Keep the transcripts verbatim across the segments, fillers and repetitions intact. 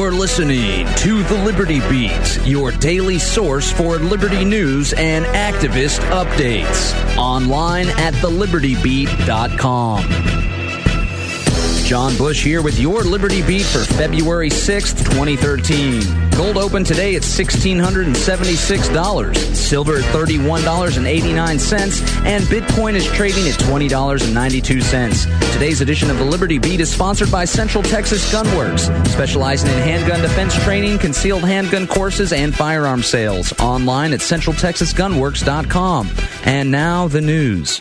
You're listening to The Liberty Beat, your daily source for liberty news and activist updates. Online at the liberty beat dot com. John Bush here with your Liberty Beat for February sixth, twenty thirteen. Gold opened today at one thousand six hundred seventy-six dollars, silver at thirty-one dollars and eighty-nine cents, and Bitcoin is trading at twenty dollars and ninety-two cents. Today's edition of the Liberty Beat is sponsored by Central Texas Gunworks, specializing in handgun defense training, concealed handgun courses, and firearm sales. Online at central texas gunworks dot com. And now the news.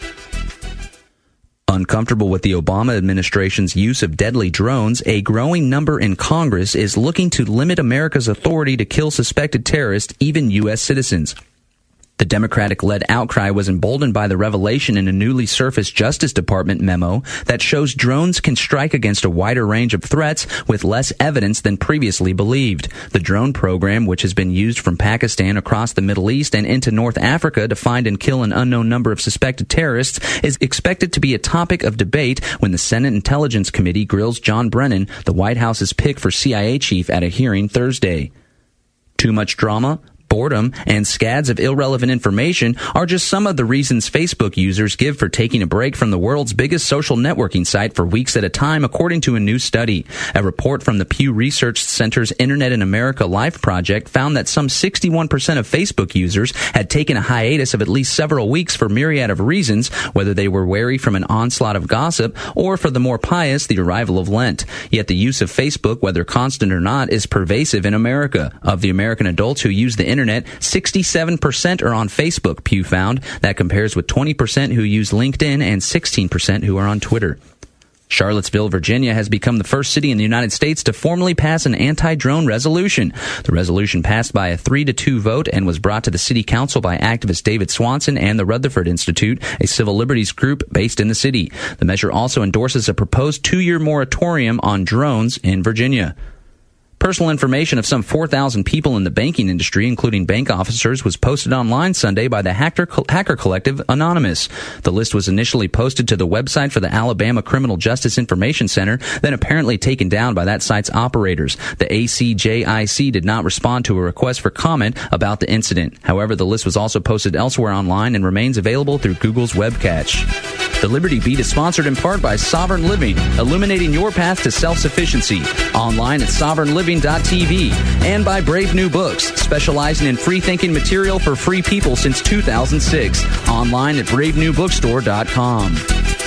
Uncomfortable with the Obama administration's use of deadly drones, a growing number in Congress is looking to limit America's authority to kill suspected terrorists, even U S citizens. The Democratic-led outcry was emboldened by the revelation in a newly surfaced Justice Department memo that shows drones can strike against a wider range of threats with less evidence than previously believed. The drone program, which has been used from Pakistan across the Middle East and into North Africa to find and kill an unknown number of suspected terrorists, is expected to be a topic of debate when the Senate Intelligence Committee grills John Brennan, the White House's pick for C I A chief, at a hearing Thursday. Too much drama? Boredom and scads of irrelevant information are just some of the reasons Facebook users give for taking a break from the world's biggest social networking site for weeks at a time, according to a new study. A report from the Pew Research Center's Internet in America Life project found that some sixty-one percent of Facebook users had taken a hiatus of at least several weeks for myriad of reasons, whether they were wary from an onslaught of gossip or, for the more pious, the arrival of Lent. Yet the use of Facebook, whether constant or not, is pervasive in America. Of the American adults who use the internet, sixty-seven percent are on Facebook, Pew found. That compares with twenty percent who use LinkedIn and sixteen percent who are on Twitter. Charlottesville, Virginia has become the first city in the United States to formally pass an anti-drone resolution. The resolution passed by a three to two vote and was brought to the city council by activist David Swanson and the Rutherford Institute, a civil liberties group based in the city. The measure also endorses a proposed two-year moratorium on drones in Virginia. Personal information of some four thousand people in the banking industry, including bank officers, was posted online Sunday by the hacker, hacker collective Anonymous. The list was initially posted to the website for the Alabama Criminal Justice Information Center, then apparently taken down by that site's operators. The A C J I C did not respond to a request for comment about the incident. However, the list was also posted elsewhere online and remains available through Google's web cache. The Liberty Beat is sponsored in part by Sovereign Living, illuminating your path to self-sufficiency. Online at sovereign living dot t v, and by Brave New Books, specializing in free-thinking material for free people since two thousand six. Online at brave new bookstore dot com.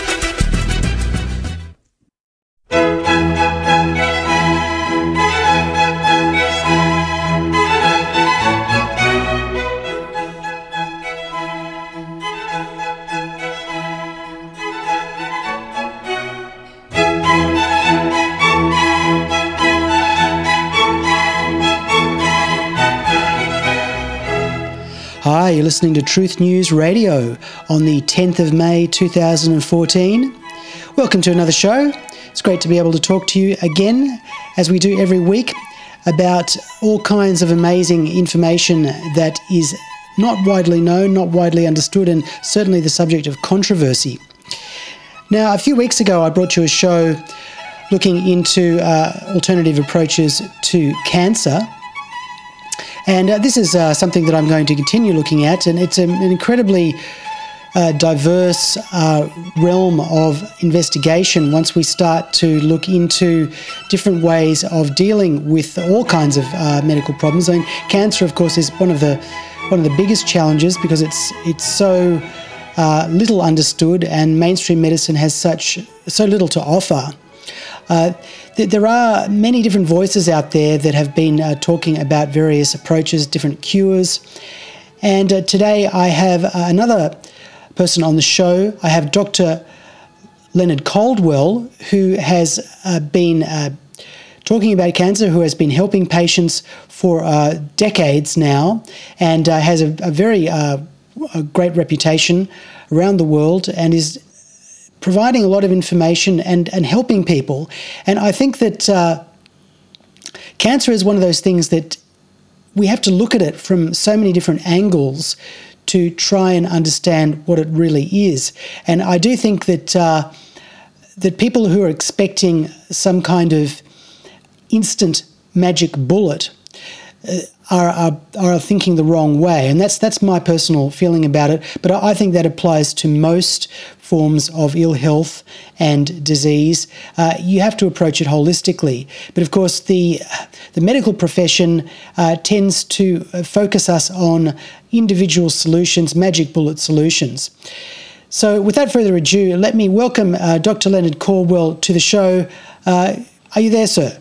Hi, you're listening to Truth News Radio on the tenth of May two thousand fourteen. Welcome to another show. It's great to be able to talk to you again, as we do every week, about all kinds of amazing information that is not widely known, not widely understood, and certainly the subject of controversy. Now, a few weeks ago, I brought you a show looking into uh, alternative approaches to cancer. And uh, this is uh, something that I'm going to continue looking at, and it's an incredibly uh, diverse uh, realm of investigation once we start to look into different ways of dealing with all kinds of uh, medical problems. I mean, cancer, of course, is one of the one of the biggest challenges because it's it's so uh, little understood, and mainstream medicine has such so little to offer. Uh, th- there are many different voices out there that have been uh, talking about various approaches, different cures. And uh, today I have uh, another person on the show. I have Doctor Leonard Caldwell, who has uh, been uh, talking about cancer, who has been helping patients for uh, decades now, and uh, has a, a very uh, a great reputation around the world, and is providing a lot of information and, and helping people. And I think that uh, cancer is one of those things that we have to look at it from so many different angles to try and understand what it really is. And I do think that uh, that people who are expecting some kind of instant magic bullet uh, are, are are thinking the wrong way, and that's that's my personal feeling about it. But I think that applies to most forms of ill health and disease. Uh, you have to approach it holistically. But of course, the the medical profession uh, tends to focus us on individual solutions, magic bullet solutions. So, without further ado, let me welcome uh, Doctor Leonard Caldwell to the show. Uh, are you there, sir?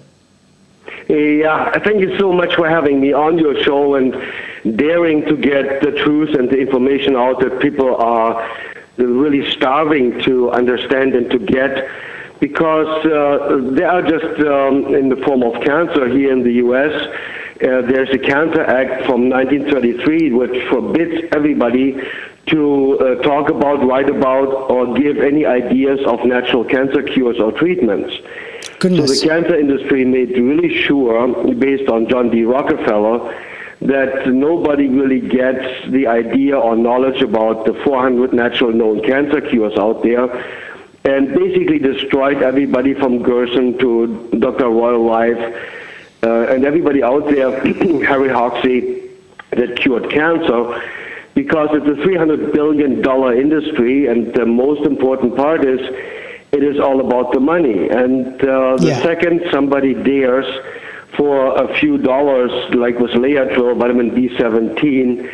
Yeah, thank you so much for having me on your show and daring to get the truth and the information out that people are really starving to understand and to get, because uh, they are just um, in the form of cancer here in the U S. Uh, there's a Cancer Act from nineteen thirty-three which forbids everybody to uh, talk about, write about, or give any ideas of natural cancer cures or treatments. Goodness. So the cancer industry made really sure, based on John D. Rockefeller, that nobody really gets the idea or knowledge about the four hundred natural known cancer cures out there, and basically destroyed everybody from Gerson to Doctor Royal Rife, uh, and everybody out there, Harry Hoxsey, that cured cancer, because it's a three hundred billion dollars industry, and the most important part is it is all about the money. And uh, the yeah. second somebody dares for a few dollars, like with Laetrile, vitamin B seventeen,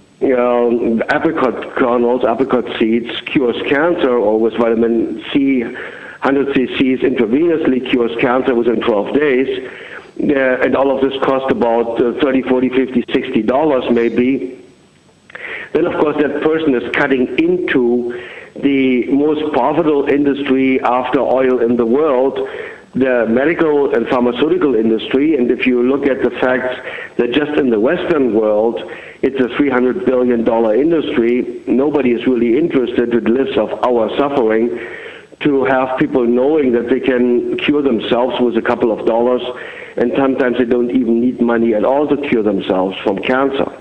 um, apricot kernels, apricot seeds, cures cancer, or with vitamin C, one hundred cc's intravenously cures cancer within twelve days, uh, and all of this cost about uh, thirty, forty, fifty, sixty dollars maybe, then of course that person is cutting into the most profitable industry after oil in the world, the medical and pharmaceutical industry. And if you look at the facts that just in the Western world, it's a three hundred billion dollars industry, nobody is really interested in the list of our suffering to have people knowing that they can cure themselves with a couple of dollars, and sometimes they don't even need money at all to cure themselves from cancer.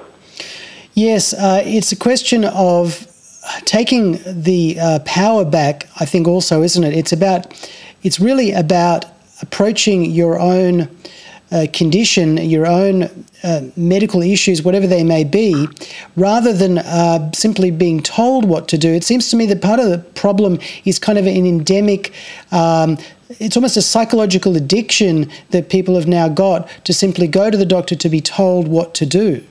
Yes, uh, it's a question of taking the uh, power back, I think also, isn't it? It's about, it's really about approaching your own uh, condition, your own uh, medical issues, whatever they may be, rather than uh, simply being told what to do. It seems to me that part of the problem is kind of an endemic, um, it's almost a psychological addiction that people have now got to simply go to the doctor to be told what to do.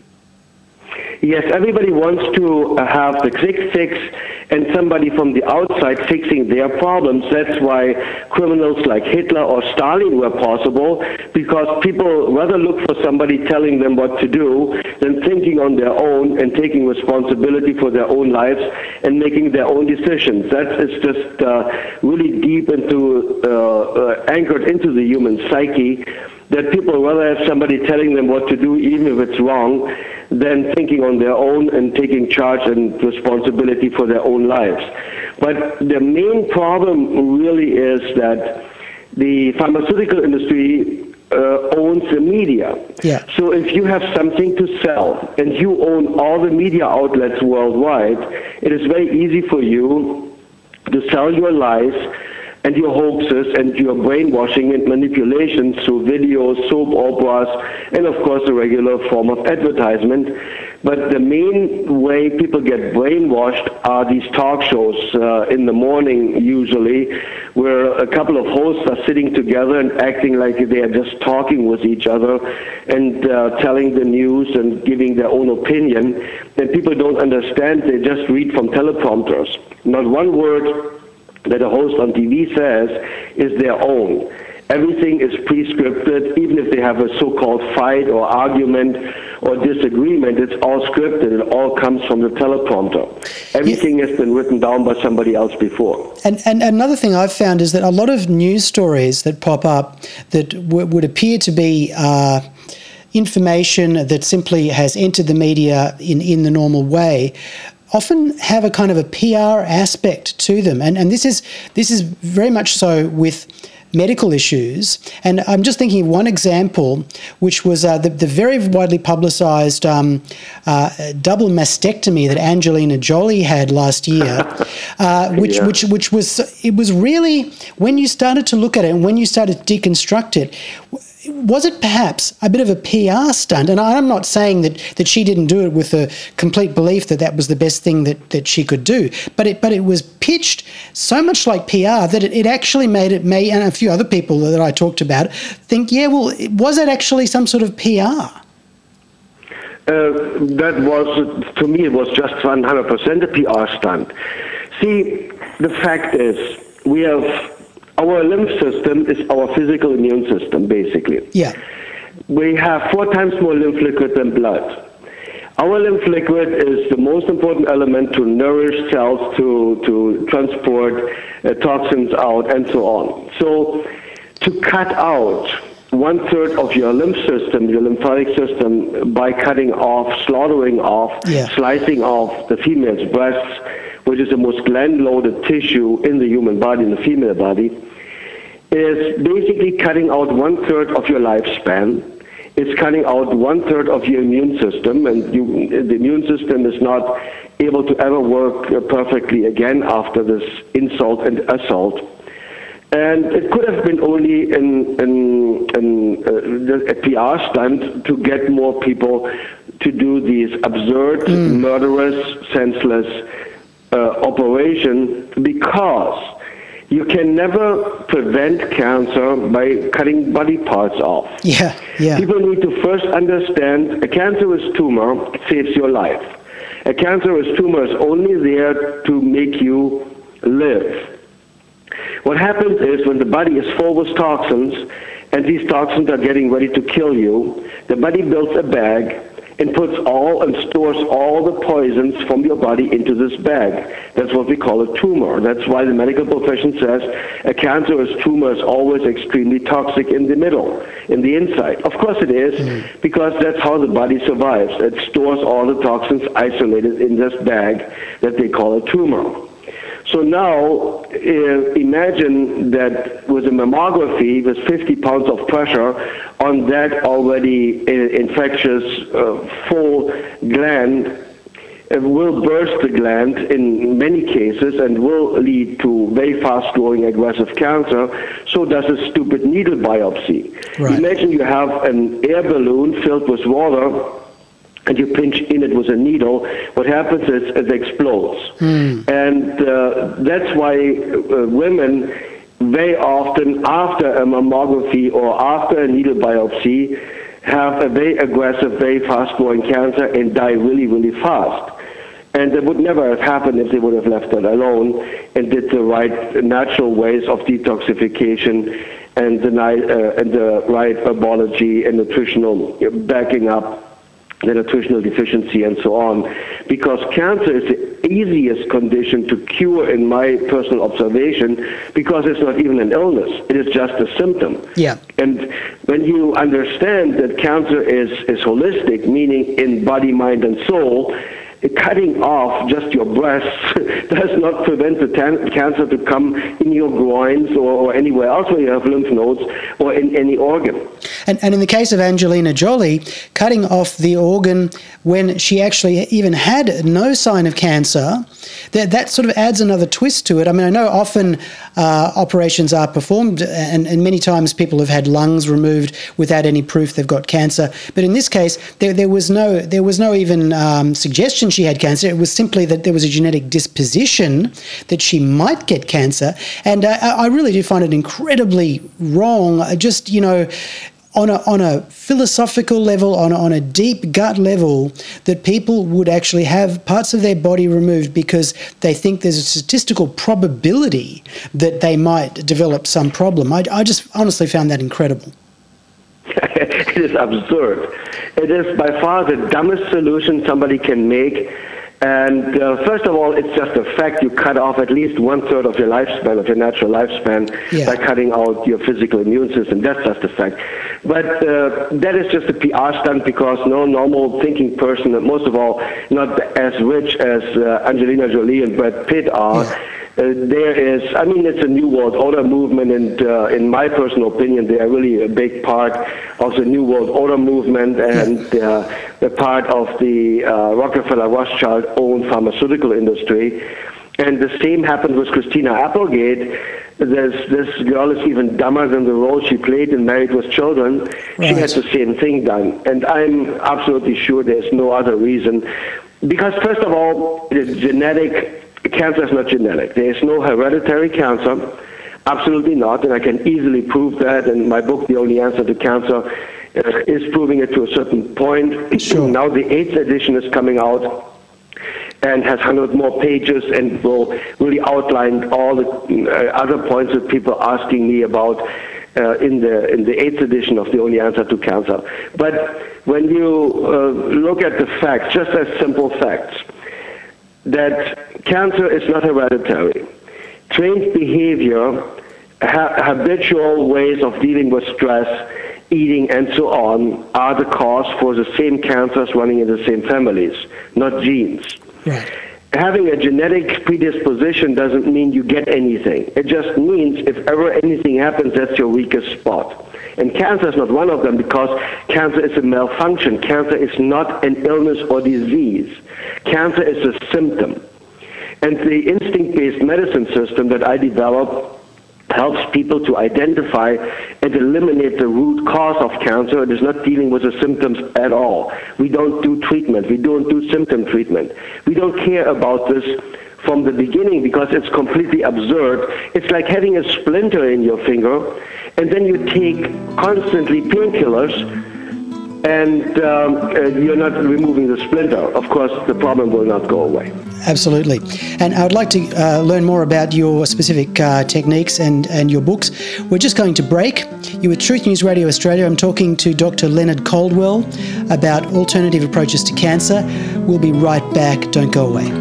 Yes, everybody wants to have the quick fix and somebody from the outside fixing their problems. That's why criminals like Hitler or Stalin were possible, because people rather look for somebody telling them what to do than thinking on their own and taking responsibility for their own lives and making their own decisions. That is just uh, really deep into, uh, uh, anchored into the human psyche, that people rather have somebody telling them what to do, even if it's wrong, than thinking on their own and taking charge and responsibility for their own lives. But the main problem really is that the pharmaceutical industry uh, owns the media. Yeah. So if you have something to sell and you own all the media outlets worldwide, it is very easy for you to sell your lies and your hoaxes and your brainwashing and manipulation through videos, soap operas, and of course the regular form of advertisement. But the main way people get brainwashed are these talk shows uh, in the morning usually, where a couple of hosts are sitting together and acting like they are just talking with each other and uh, telling the news and giving their own opinion. And people don't understand, they just read from teleprompters. Not one word that a host on T V says is their own. Everything is pre-scripted, even if they have a so-called fight or argument or disagreement, it's all scripted. It all comes from the teleprompter. Everything yeah. has been written down by somebody else before. And, and another thing I've found is that a lot of news stories that pop up that w- would appear to be uh, information that simply has entered the media in, in the normal way often have a kind of a P R aspect to them. And and this is this is very much so with medical issues. And I'm just thinking of one example, which was uh, the, the very widely publicised um, uh, double mastectomy that Angelina Jolie had last year, uh, which, yeah. which which was, it was really, when you started to look at it and when you started to deconstruct it, was it perhaps a bit of a P R stunt? And I'm not saying that, that she didn't do it with a complete belief that that was the best thing that, that she could do, but it but it was pitched so much like P R that it, it actually made it, me and a few other people that I talked about, think, yeah, well, was it actually some sort of P R? Uh, that was, to me, it was just one hundred percent a P R stunt. See, the fact is, we have, our lymph system is our physical immune system, basically. Yeah. We have four times more lymph liquid than blood. Our lymph liquid is the most important element to nourish cells, to, to transport uh, toxins out, and so on. So, to cut out one-third of your lymph system, your lymphatic system, by cutting off, slaughtering off, yeah. slicing off the female's breasts, which is the most gland-loaded tissue in the human body, in the female body, is basically cutting out one-third of your lifespan. It's cutting out one-third of your immune system, and you, the immune system is not able to ever work perfectly again after this insult and assault. And it could have been only an, an, an, uh, a P R stunt to get more people to do these absurd, mm. murderous, senseless uh, operation, because you can never prevent cancer by cutting body parts off. Yeah, yeah. People need to first understand a cancerous tumor saves your life. A cancerous tumor is only there to make you live. What happens is when the body is full with toxins, and these toxins are getting ready to kill you, the body builds a bag and puts all and stores all the poisons from your body into this bag. That's what we call a tumor. That's why the medical profession says a cancerous tumor is always extremely toxic in the middle, in the inside. Of course it is, mm. because that's how the body survives. It stores all the toxins isolated in this bag that they call a tumor. So now, uh, imagine that with a mammography with fifty pounds of pressure on that already uh, infectious, uh, full gland, it will burst the gland in many cases and will lead to very fast-growing aggressive cancer. So does a stupid needle biopsy. Right. Imagine you have an air balloon filled with water, and you pinch in it with a needle, what happens is it explodes. Mm. And uh, that's why uh, women very often after a mammography or after a needle biopsy have a very aggressive, very fast-growing cancer and die really, really fast. And that would never have happened if they would have left that alone and did the right natural ways of detoxification and the, uh, and the right herbology and nutritional backing up the nutritional deficiency and so on, because cancer is the easiest condition to cure in my personal observation, because it's not even an illness, it is just a symptom. Yeah. And when you understand that cancer is, is holistic, meaning in body, mind, and soul, cutting off just your breasts does not prevent the tan- cancer to come in your groins or, or anywhere else where you have lymph nodes or in any organ. And, and in the case of Angelina Jolie, cutting off the organ when she actually even had no sign of cancer, that, that sort of adds another twist to it. I mean, I know often uh, operations are performed and, and many times people have had lungs removed without any proof they've got cancer. But in this case, there, there was no there was no even um, suggestion she had cancer. It was simply that there was a genetic disposition that she might get cancer. And uh, I really do find it incredibly wrong, just, you know, on a on a philosophical level, on a, on a deep gut level, that people would actually have parts of their body removed because they think there's a statistical probability that they might develop some problem. I, I just honestly found that incredible. It is absurd. It is by far the dumbest solution somebody can make. And uh, first of all, it's just a fact. You cut off at least one-third of your lifespan, of your natural lifespan, yeah. by cutting out your physical immune system. That's just a fact. But uh, that is just a P R stunt, because no normal thinking person, most of all, not as rich as uh, Angelina Jolie and Brad Pitt are, yeah. Uh, there is, I mean, it's a New World Order movement, and uh, in my personal opinion, they are really a big part of the New World Order movement, and uh, they're part of the uh, Rockefeller Rothschild-owned pharmaceutical industry. And the same happened with Christina Applegate. There's, this girl is even dumber than the role she played in Married with Children. Right. She had the same thing done. And I'm absolutely sure there's no other reason. Because first of all, it's genetic. Cancer is not genetic. There is no hereditary cancer. Absolutely not. And I can easily prove that. In my book, The Only Answer to Cancer, is proving it to a certain point. Sure. Now the eighth edition is coming out and has one hundred more pages and will really outline all the uh, other points that people are asking me about uh, in the in the eighth edition of The Only Answer to Cancer. But when you uh, look at the facts, just as simple facts, that cancer is not hereditary. Trained behavior, ha- habitual ways of dealing with stress, eating, and so on, are the cause for the same cancers running in the same families, not genes. Right. Having a genetic predisposition doesn't mean you get anything. It just means if ever anything happens, that's your weakest spot. And cancer is not one of them, because cancer is a malfunction. Cancer is not an illness or disease. Cancer is a symptom. And the instinct-based medicine system that I developed helps people to identify and eliminate the root cause of cancer. It is not dealing with the symptoms at all. We don't do treatment. We don't do symptom treatment. We don't care about this from the beginning because it's completely absurd. It's like having a splinter in your finger, and then you take constantly painkillers, and um, uh, you're not removing the splinter. Of course, the problem will not go away. Absolutely. And I would like to uh, learn more about your specific uh, techniques and, and your books. We're just going to break. You're with Truth News Radio Australia. I'm talking to Doctor Leonard Caldwell about alternative approaches to cancer. We'll be right back. Don't go away.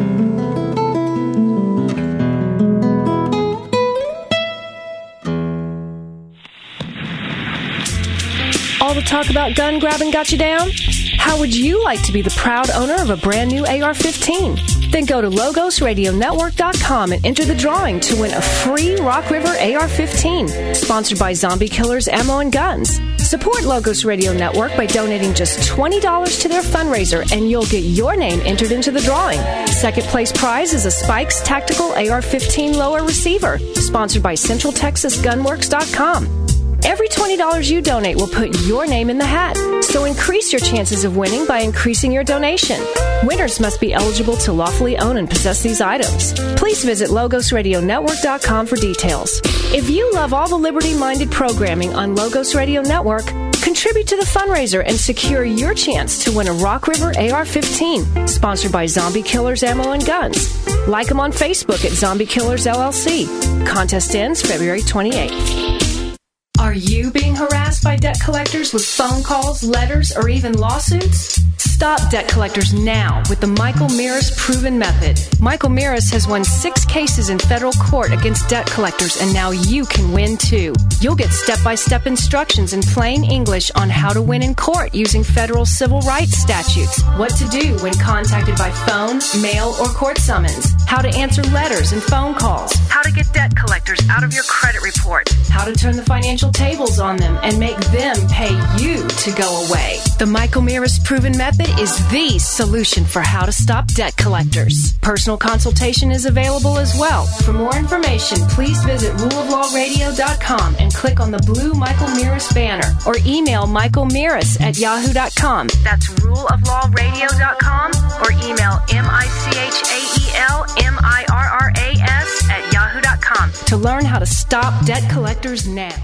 All the talk about gun grabbing got you down? How would you like to be the proud owner of a brand new A R fifteen? Then go to Logos Radio Network dot com and enter the drawing to win a free Rock River A R fifteen, sponsored by Zombie Killers Ammo and Guns. Support Logos Radio Network by donating just twenty dollars to their fundraiser, and you'll get your name entered into the drawing. Second place prize is a Spikes Tactical A R fifteen lower receiver, sponsored by Central Texas Gunworks dot com. Every twenty dollars you donate will put your name in the hat. So increase your chances of winning by increasing your donation. Winners must be eligible to lawfully own and possess these items. Please visit Logos Radio Network dot com for details. If you love all the liberty-minded programming on Logos Radio Network, contribute to the fundraiser and secure your chance to win a Rock River A R fifteen, sponsored by Zombie Killers Ammo and Guns. Like them on Facebook at Zombie Killers L L C. Contest ends February twenty-eighth. Are you being harassed by debt collectors with phone calls, letters, or even lawsuits? Stop debt collectors now with the Michael Mirris Proven Method. Michael Mirris has won six cases in federal court against debt collectors, and now you can win too. You'll get step-by-step instructions in plain English on how to win in court using federal civil rights statutes, what to do when contacted by phone, mail, or court summons, how to answer letters and phone calls, how to get debt collectors out of your credit report, how to turn the financial tables on them and make them pay you to go away. The Michael Mirris Proven Method is the solution for how to stop debt collectors. Personal consultation is available as well. For more information, please visit rule of law radio dot com and click on the blue Michael Mirris banner, or email michael mirris at yahoo dot com. That's rule of law radio dot com, or email M I C H A E L M I R R A S at yahoo dot com to learn how to stop debt collectors now.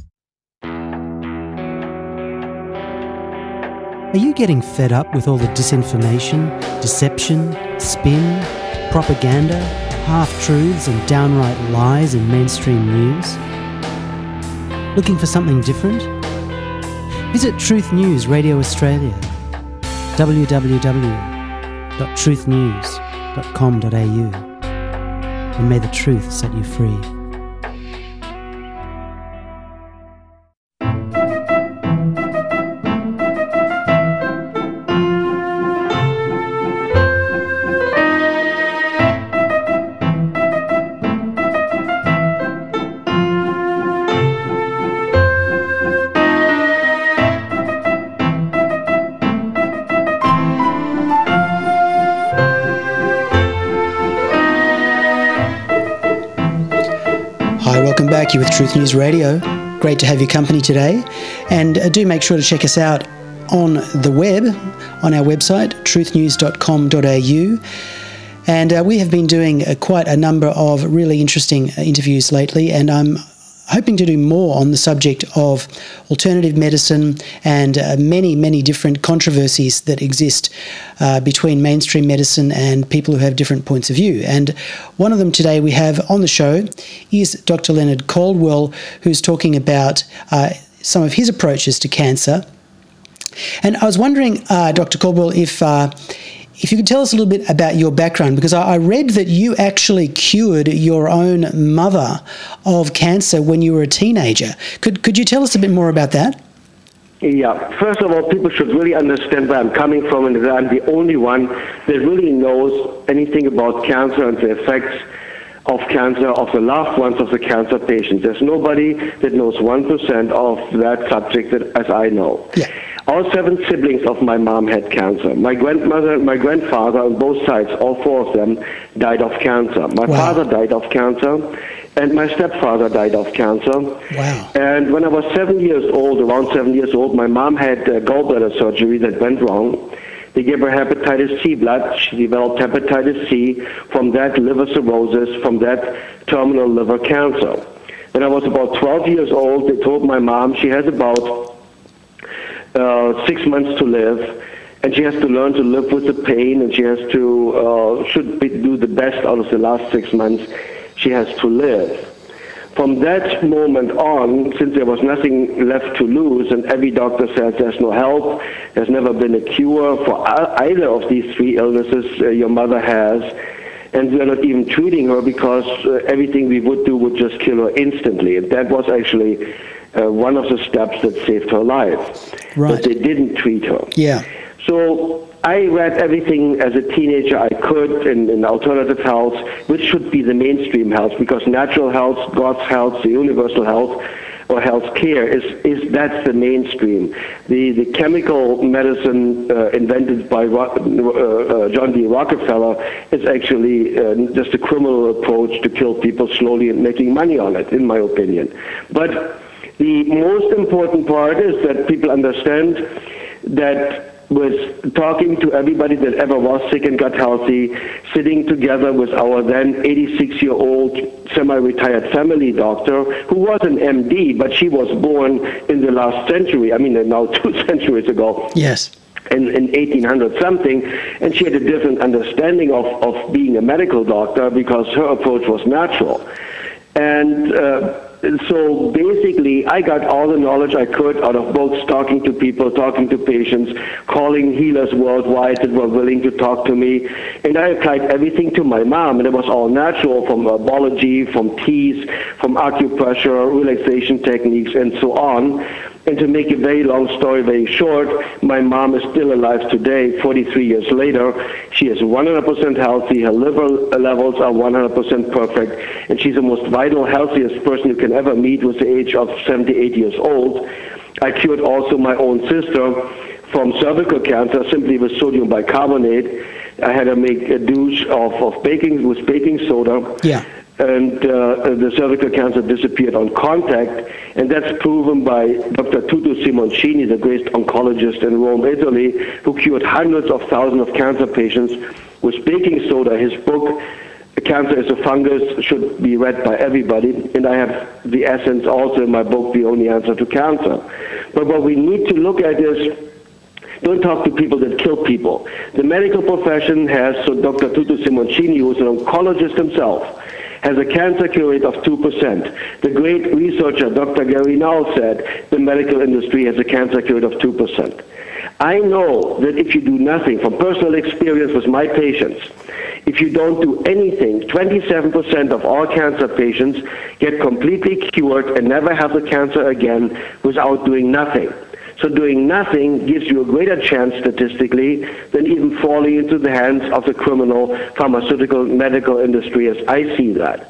Are you getting fed up with all the disinformation, deception, spin, propaganda, half-truths and downright lies in mainstream news? Looking for something different? Visit Truth News Radio Australia, w w w dot truth news dot com dot a u, and may the truth set you free. back. You're with Truth News Radio. Great to have your company today. And uh, do make sure to check us out on the web, on our website, truth news dot com dot a u. And uh, we have been doing uh, quite a number of really interesting uh, interviews lately, and I'm hoping to do more on the subject of alternative medicine and uh, many, many different controversies that exist uh, between mainstream medicine and people who have different points of view. And one of them today we have on the show is Doctor Leonard Caldwell, who's talking about uh, some of his approaches to cancer. And I was wondering, uh, Doctor Caldwell, if uh, if you could tell us a little bit about your background, because I, I read that you actually cured your own mother of cancer when you were a teenager. Could could you tell us a bit more about that? Yeah. First of all, people should really understand where I'm coming from, and that I'm the only one that really knows anything about cancer and the effects of cancer, of the loved ones of the cancer patients. There's nobody that knows one percent of that subject that, as I know. Yeah. All seven siblings of my mom had cancer. My grandmother and my grandfather on both sides, all four of them, died of cancer. My Wow. father died of cancer, and my stepfather died of cancer. Wow. And when I was seven years old, around seven years old, my mom had uh, gallbladder surgery that went wrong. They gave her hepatitis C blood. She developed hepatitis C. From that, liver cirrhosis. From that, terminal liver cancer. When I was about twelve years old, they told my mom she has about uh, six months to live, and she has to learn to live with the pain, and she has to uh, should be, do the best out of the last six months she has to live. From that moment on, since there was nothing left to lose, and every doctor says there's no help, there's never been a cure for either of these three illnesses uh, your mother has, and we're not even treating her because uh, everything we would do would just kill her instantly. And that was actually uh, one of the steps that saved her life. Right. But they didn't treat her. Yeah. So I read everything as a teenager I could in, in alternative health, which should be the mainstream health, because natural health, God's health, the universal health, or health care is, is that's the mainstream. The the chemical medicine uh, invented by Ro- uh, uh, John D. Rockefeller is actually uh, just a criminal approach to kill people slowly and making money on it, in my opinion. But the most important part is that people understand that with talking to everybody that ever was sick and got healthy, sitting together with our then eighty-six-year-old semi-retired family doctor, who was an M D, but she was born in the last century, I mean now two centuries ago. Yes. In, in eighteen hundred something, and she had a different understanding of, of being a medical doctor because her approach was natural. And uh, so basically, I got all the knowledge I could out of books, talking to people, talking to patients, calling healers worldwide that were willing to talk to me. And I applied everything to my mom, and it was all natural, from herbology, from teas, from acupressure, relaxation techniques, and so on. And to make a very long story very short, my mom is still alive today, forty-three years later. She is one hundred percent healthy. Her liver levels are one hundred percent perfect. And she's the most vital, healthiest person you can ever meet with the age of seventy-eight years old. I cured also my own sister from cervical cancer simply with sodium bicarbonate. I had her make a douche of, of baking with baking soda. Yeah. And uh, the cervical cancer disappeared on contact, and that's proven by Doctor Tutu Simoncini, the great oncologist in Rome, Italy, who cured hundreds of thousands of cancer patients with baking soda. His book, Cancer is a Fungus, should be read by everybody, and I have the essence also in my book, The Only Answer to Cancer. But what we need to look at is, don't talk to people that kill people. The medical profession has, so Doctor Tutu Simoncini, who is an oncologist himself, has a cancer cure rate of two percent. The great researcher, Doctor Gary Null, said the medical industry has a cancer cure rate of two percent. I know that if you do nothing, from personal experience with my patients, if you don't do anything, twenty-seven percent of all cancer patients get completely cured and never have the cancer again without doing nothing. So doing nothing gives you a greater chance statistically than even falling into the hands of the criminal pharmaceutical medical industry, as I see that.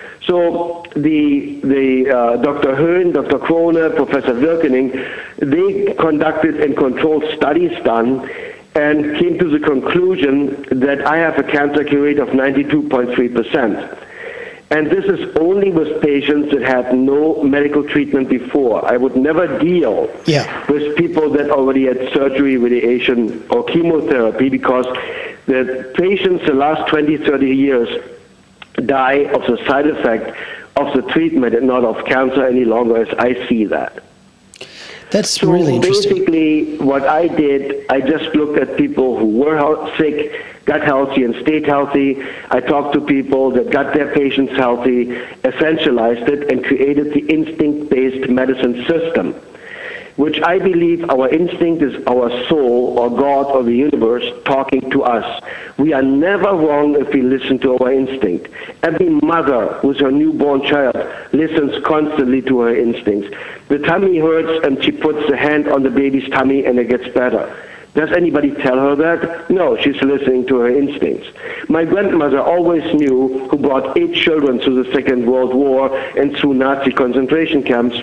So the the uh, Doctor Höhn, Doctor Krone, Professor Wirkening, they conducted and controlled studies done and came to the conclusion that I have a cancer cure rate of ninety-two point three percent. And this is only with patients that had no medical treatment before. I would never deal yeah. with people that already had surgery, radiation, or chemotherapy, because the patients the last twenty, thirty years die of the side effect of the treatment and not of cancer any longer, as I see that. That's so really interesting. Basically, what I did, I just looked at people who were sick, got healthy, and stayed healthy. I talked to people that got their patients healthy, essentialized it, and created the instinct-based medicine system, which I believe our instinct is our soul or God or the universe talking to us. We are never wrong if we listen to our instinct. Every mother with her newborn child listens constantly to her instincts. The tummy hurts and she puts the hand on the baby's tummy and it gets better. Does anybody tell her that? No, she's listening to her instincts. My grandmother always knew, who brought eight children through the Second World War and through Nazi concentration camps.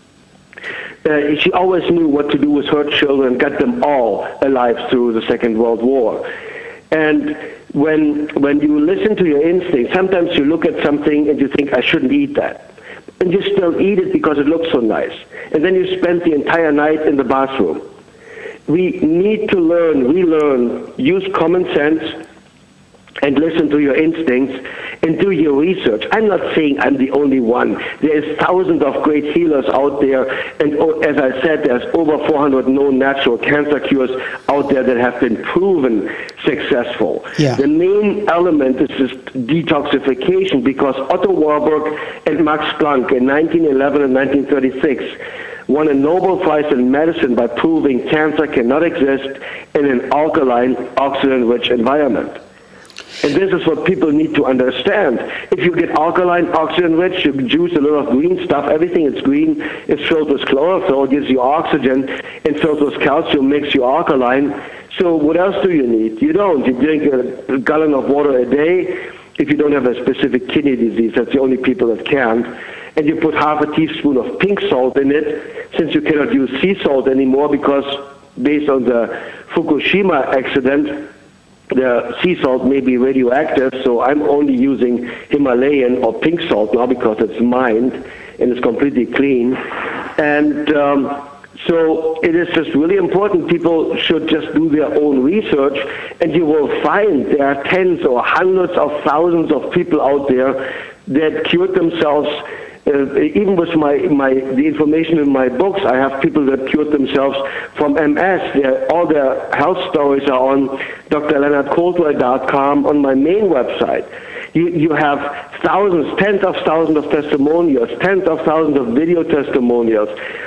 Uh, she always knew what to do with her children, got them all alive through the Second World War. And when when you listen to your instinct, sometimes you look at something and you think, I shouldn't eat that. And you still eat it because it looks so nice. And then you spend the entire night in the bathroom. We need to learn, relearn, use common sense, and listen to your instincts and do your research. I'm not saying I'm the only one. There's thousands of great healers out there, and as I said, there's over four hundred known natural cancer cures out there that have been proven successful. Yeah. The main element is this detoxification, because Otto Warburg and Max Planck in nineteen eleven and nineteen thirty-six won a Nobel Prize in medicine by proving cancer cannot exist in an alkaline, oxygen-rich environment. And this is what people need to understand. If you get alkaline, oxygen-rich, you juice a lot of green stuff, everything that's green is filled with chlorophyll, gives you oxygen, and filled with calcium makes you alkaline. So what else do you need? You don't. You drink a gallon of water a day. If you don't have a specific kidney disease, that's the only people that can. And you put half a teaspoon of pink salt in it, since you cannot use sea salt anymore, because based on the Fukushima accident, the sea salt may be radioactive, so I'm only using Himalayan or pink salt now because it's mined and it's completely clean. And um, so it is just really important. People should just do their own research, and you will find there are tens or hundreds of thousands of people out there that cured themselves. Uh, even with my, my the information in my books, I have people that cured themselves from M S. They're, all their health stories are on D R Leonard Coldwell dot com, on my main website. You, you have thousands, tens of thousands of testimonials, tens of thousands of video testimonials.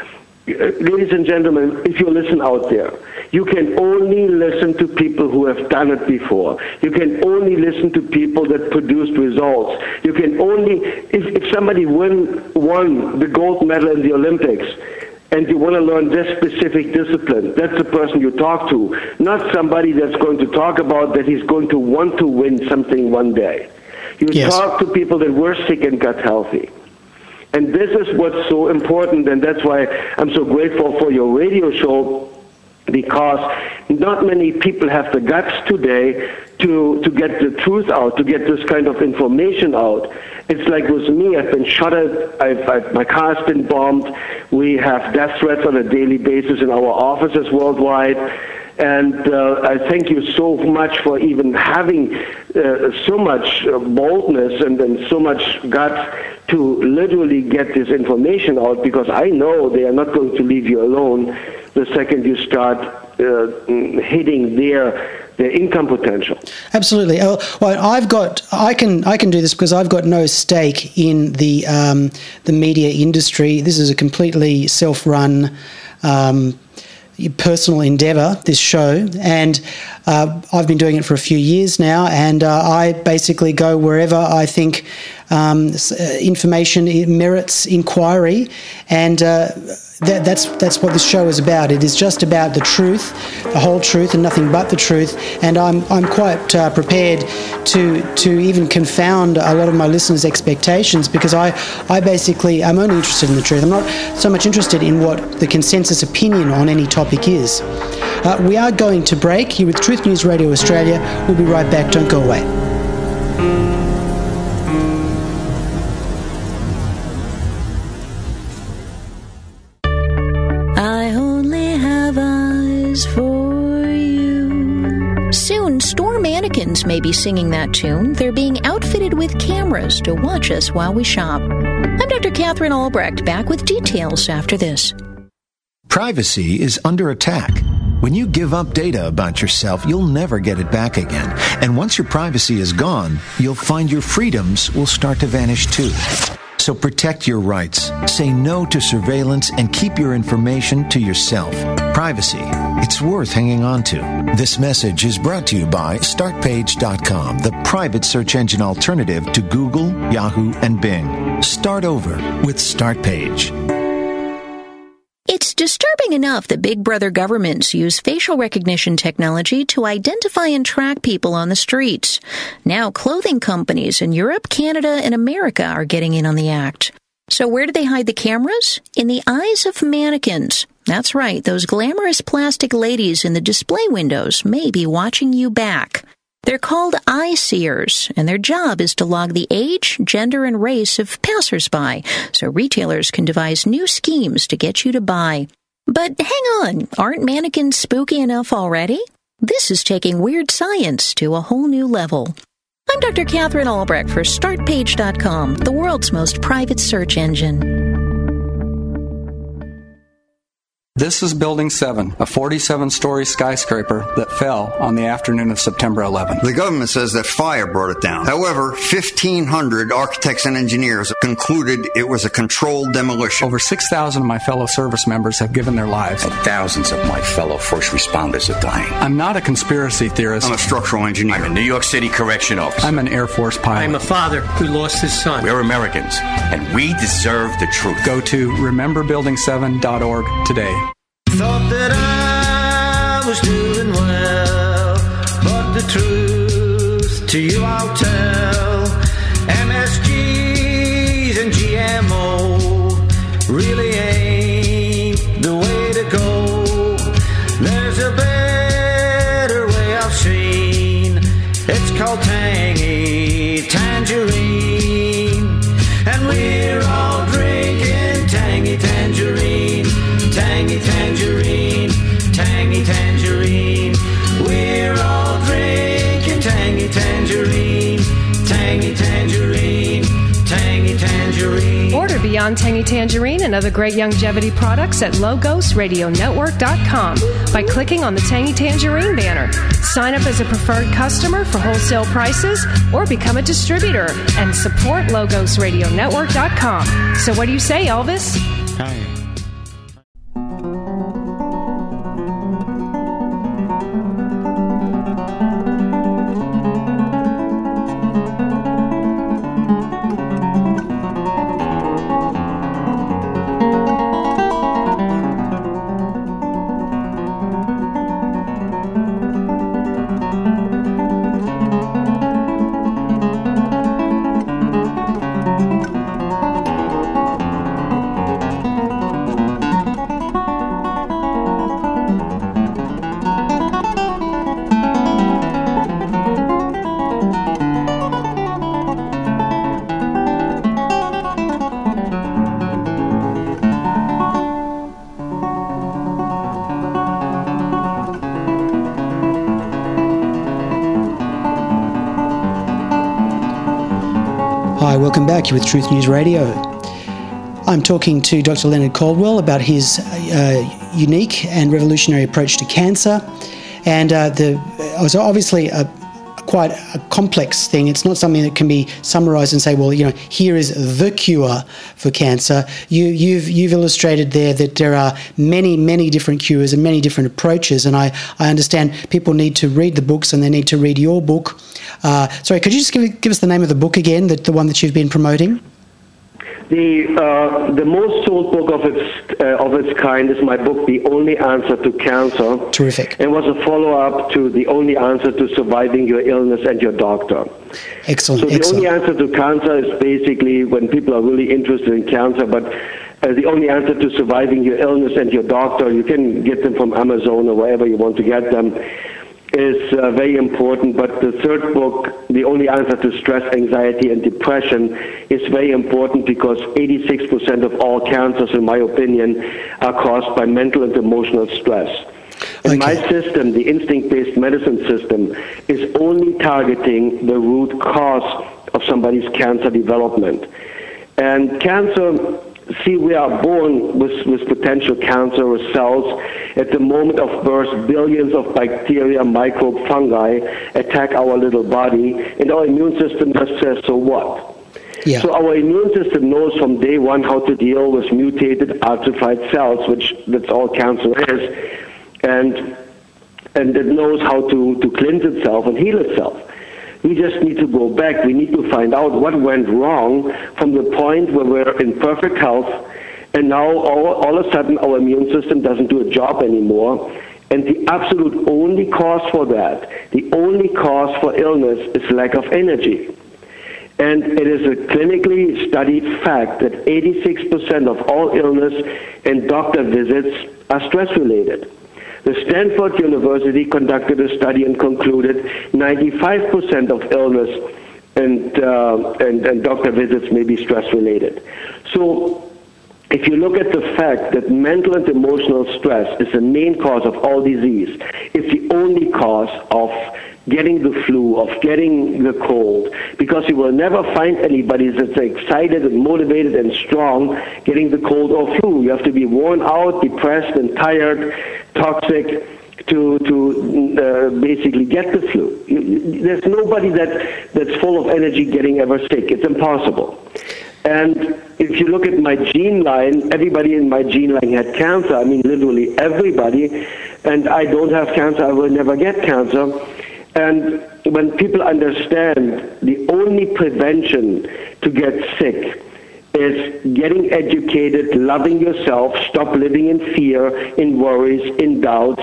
Ladies and gentlemen, if you listen out there, you can only listen to people who have done it before. You can only listen to people that produced results. You can only, if, if somebody win, won the gold medal in the Olympics, and you want to learn this specific discipline, that's the person you talk to, not somebody that's going to talk about that he's going to want to win something one day. You yes. talk to people that were sick and got healthy. And this is what's so important, and that's why I'm so grateful for your radio show, because not many people have the guts today to, to get the truth out, to get this kind of information out. It's like with me, I've been shot at, I've, I've, my car has been bombed, we have death threats on a daily basis in our offices worldwide. And uh, I thank you so much for even having uh, so much boldness and, and so much guts to literally get this information out, because I know they are not going to leave you alone the second you start uh, hitting their their income potential. Absolutely. Oh, well, I've got I can I can do this because I've got no stake in the um, the media industry. This is a completely self-run Um, personal endeavour, this show, and uh, I've been doing it for a few years now, and uh, I basically go wherever I think um, information merits inquiry, and uh, that, that's that's what this show is about. It is just about the truth, the whole truth, and nothing but the truth. And I'm I'm quite uh, prepared to to even confound a lot of my listeners' expectations, because I I basically I'm only interested in the truth. I'm not so much interested in what the consensus opinion on any topic is. Uh, we are going to break here with Truth News Radio Australia. We'll be right back. Don't go away. is for you. Soon, store mannequins may be singing that tune. They're being outfitted with cameras to watch us while we shop. I'm Doctor Catherine Albrecht, back with details after this. Privacy is under attack. When you give up data about yourself, you'll never get it back again. And once your privacy is gone, you'll find your freedoms will start to vanish too. So protect your rights, say no to surveillance, and keep your information to yourself. Privacy, it's worth hanging on to. This message is brought to you by start page dot com, the private search engine alternative to Google, Yahoo, and Bing. Start over with StartPage. It's disturbing enough that big brother governments use facial recognition technology to identify and track people on the streets. Now clothing companies in Europe, Canada, and America are getting in on the act. So where do they hide the cameras? In the eyes of mannequins. That's right, those glamorous plastic ladies in the display windows may be watching you back. They're called eye seers, and their job is to log the age, gender, and race of passersby, so retailers can devise new schemes to get you to buy. But hang on, aren't mannequins spooky enough already? This is taking weird science to a whole new level. I'm Doctor Catherine Albrecht for start page dot com, the world's most private search engine. This is Building seven, a forty-seven story skyscraper that fell on the afternoon of September eleventh. The government says that fire brought it down. However, fifteen hundred architects and engineers concluded it was a controlled demolition. Over six thousand of my fellow service members have given their lives. And thousands of my fellow first responders are dying. I'm not a conspiracy theorist. I'm a structural engineer. I'm a New York City correction officer. I'm an Air Force pilot. I'm a father who lost his son. We're Americans, and we deserve the truth. Go to remember building seven dot org today. Thought that I was doing well, but the truth to you I'll tell. M S Gs and G M O really ain't the way to go. There's a better way I've seen. It's called tangy tangerine, and we're all drinking tangy tangerine. Tangy tangerine, tangy tangerine. We're all drinking tangy tangerine, tangy tangerine, tangy tangerine. Order Beyond Tangy Tangerine and other great longevity products at Logos Radio Network dot com by clicking on the Tangy Tangerine banner. Sign up as a preferred customer for wholesale prices or become a distributor and support Logos Radio Network dot com. So what do you say, Elvis? Hi. Hi, welcome back. You're with Truth News Radio. I'm talking to Doctor Leonard Caldwell about his uh, unique and revolutionary approach to cancer. And uh, the it was obviously a, quite a complex thing. It's not something that can be summarized and say, well, you know, here is the cure for cancer. You, you've you've illustrated there that there are many, many different cures and many different approaches. And I, I understand people need to read the books and they need to read your book. Uh, sorry, could you just give, give us the name of the book again, that the one that you've been promoting? The uh, the most sold book of its uh, of its kind is my book, The Only Answer to Cancer. Terrific. It was a follow-up to The Only Answer to Surviving Your Illness and Your Doctor. Excellent. So the excellent. only answer to cancer is basically when people are really interested in cancer, but uh, the only answer to surviving your illness and your doctor, you can get them from Amazon or wherever you want to get them, is uh, very important. But the third book, The Only Answer to Stress, Anxiety, and Depression, is very important because eighty-six percent of all cancers, in my opinion, are caused by mental and emotional stress. And And my system, the instinct-based medicine system, is only targeting the root cause of somebody's cancer development. And cancer, see, we are born with, with potential cancerous cells. At the moment of birth, billions of bacteria, microbe, fungi attack our little body, and our immune system just says, so what? Yeah. So our immune system knows from day one how to deal with mutated, atrophied cells, which that's all cancer is, and and it knows how to, to cleanse itself and heal itself. We just need to go back. We need to find out what went wrong from the point where we're in perfect health, and now all, all of a sudden our immune system doesn't do a job anymore. And the absolute only cause for that, the only cause for illness is lack of energy. And it is a clinically studied fact that eighty-six percent of all illness and doctor visits are stress-related. The Stanford University conducted a study and concluded ninety-five percent of illness and, uh, and, and doctor visits may be stress-related. So if you look at the fact that mental and emotional stress is the main cause of all disease, it's the only cause of getting the flu, of getting the cold, because you will never find anybody that's excited and motivated and strong getting the cold or flu. You have to be worn out, depressed and tired, toxic to to uh, basically get the flu. You, there's nobody that that's full of energy getting ever sick. It's impossible. And if you look at my gene line, everybody in my gene line had cancer. I mean, literally everybody. And I don't have cancer. I will never get cancer. And when people understand the only prevention to get sick is getting educated, loving yourself, stop living in fear, in worries, in doubts,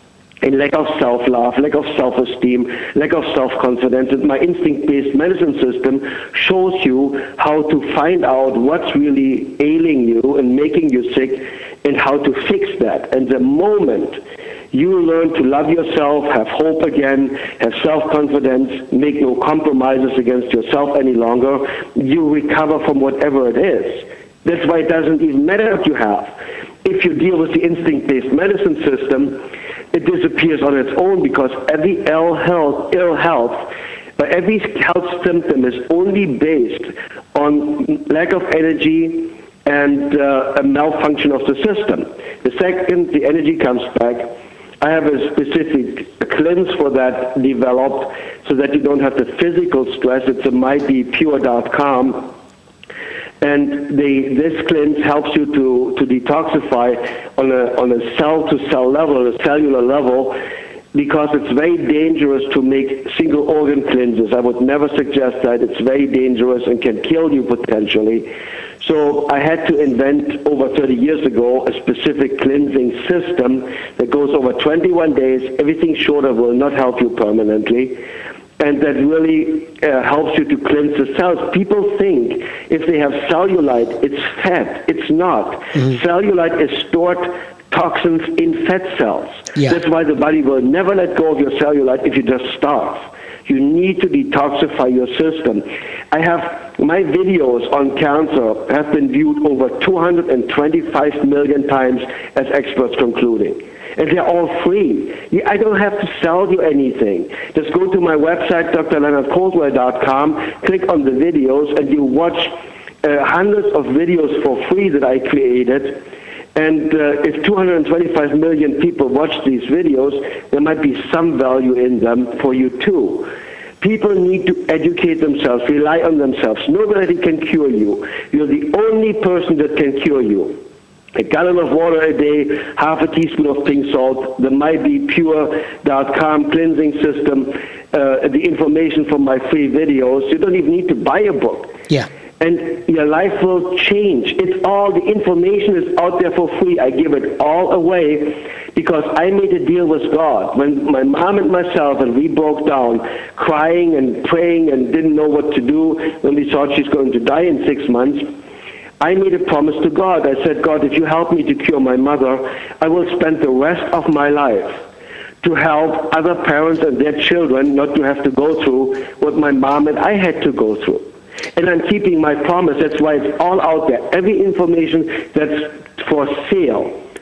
in lack of self-love, lack of self-esteem, lack of self-confidence. And my instinct-based medicine system shows you how to find out what's really ailing you and making you sick and how to fix that. And the moment you learn to love yourself, have hope again, have self-confidence, make no compromises against yourself any longer, you recover from whatever it is. That's why it doesn't even matter what you have. If you deal with the instinct-based medicine system, it disappears on its own, because every ill health, ill health, but every health symptom is only based on lack of energy and uh, a malfunction of the system. The second the energy comes back, I have a specific cleanse for that developed so that you don't have the physical stress. It's a my be pure dot com. And they, this cleanse helps you to, to detoxify on a, on a cell-to-cell level, a cellular level, because it's very dangerous to make single organ cleanses. I would never suggest that. It's very dangerous and can kill you potentially. So I had to invent over thirty years ago a specific cleansing system that goes over twenty-one days. Everything shorter will not help you permanently. And that really uh, helps you to cleanse the cells. People think if they have cellulite, it's fat. It's not. Mm-hmm. Cellulite is stored toxins in fat cells. Yeah. That's why the body will never let go of your cellulite if you just starve. You need to detoxify your system. I have, my videos on cancer have been viewed over two hundred twenty-five million times, as experts concluding. And they're all free. I don't have to sell you anything. Just go to my website, d r leonard coldwell dot com, click on the videos, and you watch uh, hundreds of videos for free that I created. And uh, if two hundred twenty-five million people watch these videos, there might be some value in them for you too. People need to educate themselves, rely on themselves. Nobody can cure you. You're the only person that can cure you. A gallon of water a day, half a teaspoon of pink salt, the my be pure dot com cleansing system, uh, the information from my free videos. You don't even need to buy a book. Yeah. And your life will change. It's all, the information is out there for free. I give it all away because I made a deal with God. When my mom and myself, and we broke down, crying and praying and didn't know what to do when we thought she's going to die in six months, I made a promise to God. I said, God, if you help me to cure my mother, I will spend the rest of my life to help other parents and their children not to have to go through what my mom and I had to go through. And I'm keeping my promise. That's why it's all out there. Every information that's for sale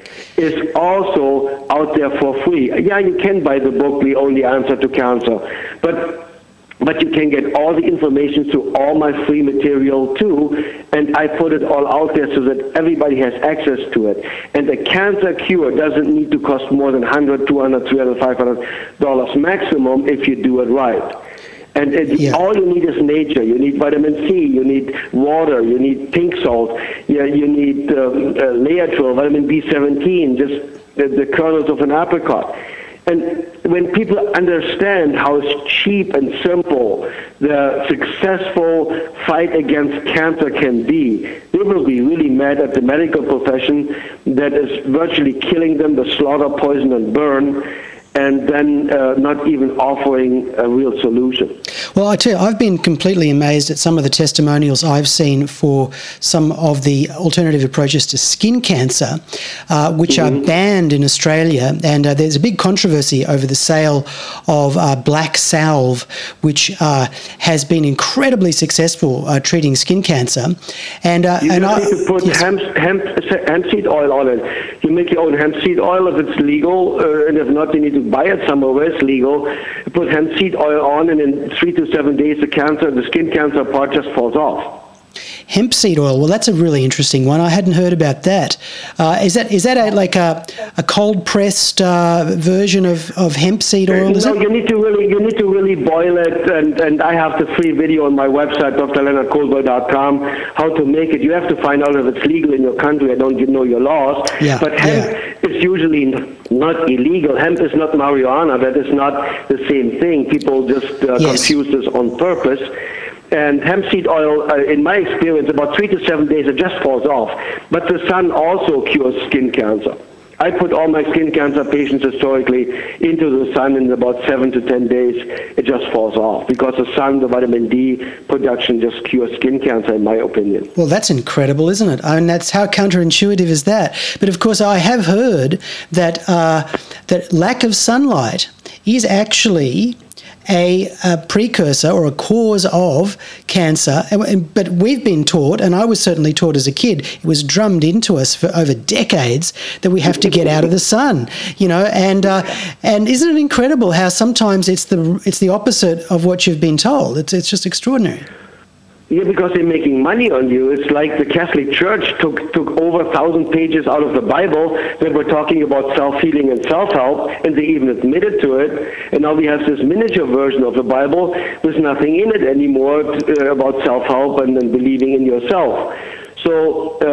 is also out there for free. Yeah, you can buy the book, The Only Answer to Cancer, but but you can get all the information through all my free material too, and I put it all out there so that everybody has access to it. And the cancer cure doesn't need to cost more than one hundred, two hundred, three hundred, five hundred dollars maximum if you do it right. And it, yeah. all you need is nature. You need vitamin C, you need water, you need pink salt, you, you need um, uh, Laetrile, vitamin B seventeen, just the, the kernels of an apricot. And when people understand how cheap and simple the successful fight against cancer can be, they will be really mad at the medical profession that is virtually killing them, the slaughter, poison, and burn, and then uh, not even offering a real solution. Well, I tell you, I've been completely amazed at some of the testimonials I've seen for some of the alternative approaches to skin cancer, uh, which mm-hmm. are banned in Australia. And uh, there's a big controversy over the sale of uh, black salve, which uh, has been incredibly successful uh, treating skin cancer. And uh, you and don't I, need to put yes. hemp, hemp, hemp seed oil on it. You make your own hemp seed oil if it's legal, uh, and if not, you need to buy it somewhere where it's legal. You put hemp seed oil on, and in three to seven days, the cancer, the skin cancer part just falls off. Hemp seed oil. Well, that's a really interesting one. I hadn't heard about that. Uh, is that is that a, like a a cold pressed uh, version of, of hemp seed oil? Is no, it? you need to really you need to really boil it, and, and I have the free video on my website, d r leonard kohlberg dot com, how to make it. You have to find out if it's legal in your country. I don't know your laws, yeah, but hemp yeah. is usually not illegal. Hemp is not marijuana. That is not the same thing. People just uh, yes. confuse this on purpose. And hemp seed oil, uh, in my experience, about three to seven days, it just falls off. But the sun also cures skin cancer. I put all my skin cancer patients historically into the sun in about seven to ten days. It just falls off because the sun, the vitamin D production just cures skin cancer, in my opinion. Well, that's incredible, isn't it? I mean, that's how counterintuitive is that? But of course, I have heard that uh, that lack of sunlight is actually A, a precursor or a cause of cancer. But we've been taught, and I was certainly taught as a kid, it was drummed into us for over decades that we have to get out of the sun, you know, and uh, and isn't it incredible how sometimes it's the it's the opposite of what you've been told? It's it's just extraordinary. Yeah, because they're making money on you. It's like the Catholic Church took took over a thousand pages out of the Bible that were talking about self-healing and self-help, and they even admitted to it. And now we have this miniature version of the Bible with nothing in it anymore uh, about self-help and, and believing in yourself. So uh,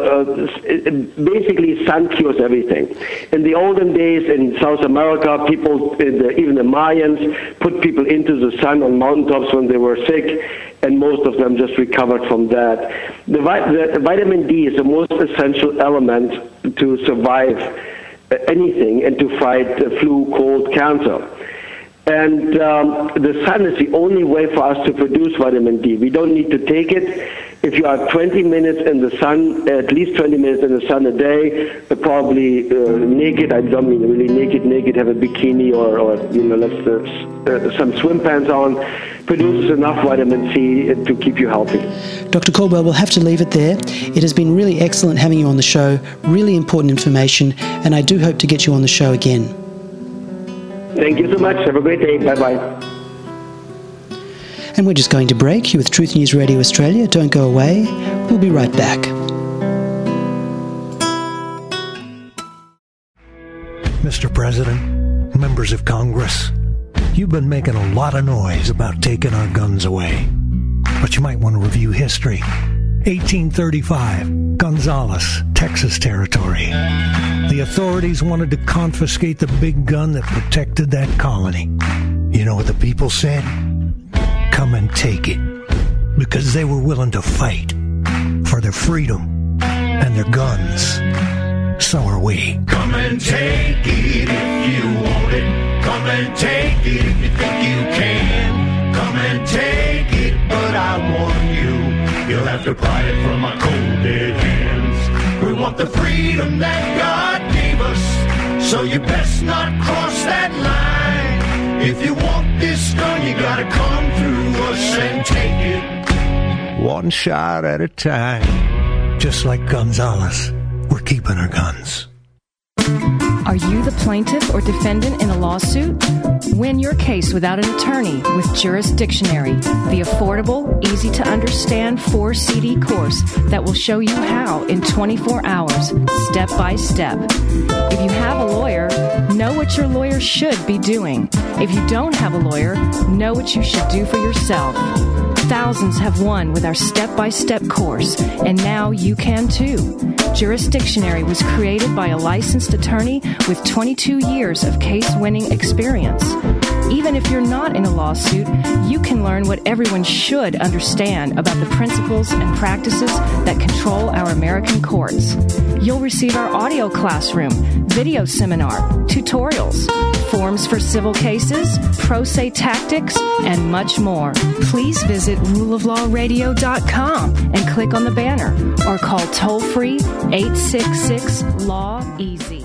uh, basically, sun cures everything. In the olden days in South America, people, the, even the Mayans, put people into the sun on mountaintops when they were sick, and most of them just recovered from that. The, the vitamin D is the most essential element to survive anything and to fight flu, cold, cancer. And um, the sun is the only way for us to produce vitamin D. We don't need to take it. If you are twenty minutes in the sun, at least twenty minutes in the sun a day, probably uh, naked, I don't mean really naked, naked, have a bikini or, or you know, let's, uh, uh, some swim pants on, produces enough vitamin C to keep you healthy. Doctor Kohlberg, we'll have to leave it there. It has been really excellent having you on the show, really important information, and I do hope to get you on the show again. Thank you so much. Have a great day. Bye-bye. And we're just going to break. You're with Truth News Radio Australia. Don't go away. We'll be right back. Mister President, members of Congress, you've been making a lot of noise about taking our guns away. But you might want to review history. eighteen thirty-five, Gonzales, Texas Territory. The authorities wanted to confiscate the big gun that protected that colony. You know what the people said? Come and take it. Because they were willing to fight for their freedom and their guns. So are we. Come and take it if you want it. Come and take it if you think you can. Come and take it, but I warn you, you'll have to pry it from my cold dead hands. We want the freedom that God gave us, so you best not cross that line. If you want this gun, you gotta come through us and take it. One shot at a time. Just like Gonzales, we're keeping our guns. Are you the plaintiff or defendant in a lawsuit? Win your case without an attorney with Juris Dictionary, the affordable, easy-to-understand four C D course that will show you how in twenty-four hours, step by step. If you have a lawyer, know what your lawyer should be doing. If you don't have a lawyer, know what you should do for yourself. Thousands have won with our step-by-step course, and now you can too. Juris Dictionary was created by a licensed attorney with twenty-two years of case-winning experience. Even if you're not in a lawsuit, you can learn what everyone should understand about the principles and practices that control our American courts. You'll receive our audio classroom, video seminar, tutorials, forms for civil cases, pro se tactics, and much more. Please visit rule of law radio dot com and click on the banner or call toll-free eight six six law easy.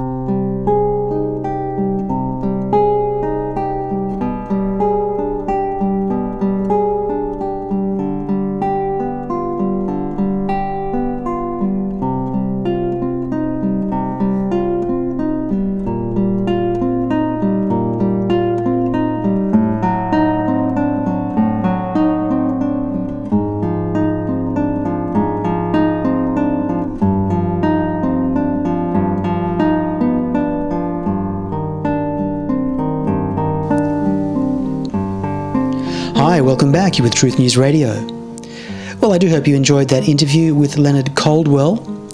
Hi, welcome back. You're with Truth News Radio. Well, I do hope you enjoyed that interview with Leonard Caldwell.